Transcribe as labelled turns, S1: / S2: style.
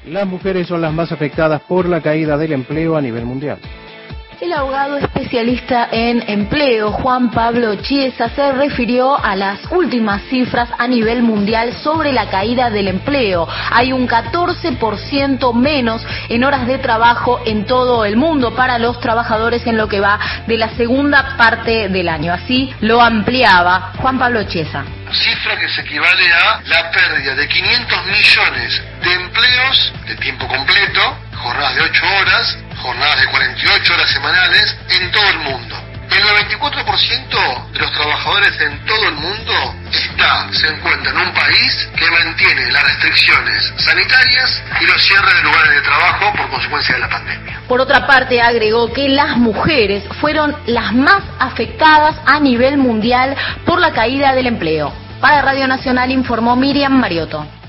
S1: Las mujeres son las más afectadas por la caída del empleo a nivel mundial.
S2: El abogado especialista en empleo, Juan Pablo Chiesa, se refirió a las últimas cifras a nivel mundial sobre la caída del empleo. Hay un 14% menos en horas de trabajo en todo el mundo para los trabajadores en lo que va de la segunda parte del año. Así lo ampliaba Juan Pablo Chiesa.
S3: Cifra que se equivale a la pérdida de 500 millones de empleos de tiempo completo, jornadas de 8 horas, jornadas de 48 horas semanales en todo el mundo. El 94% de los trabajadores en todo el mundo se encuentra en un país que mantiene las restricciones sanitarias y los cierres de lugares de trabajo por consecuencia de la pandemia.
S2: Por otra parte, agregó que las mujeres fueron las más afectadas a nivel mundial por la caída del empleo. Para Radio Nacional informó Miriam Mariotto.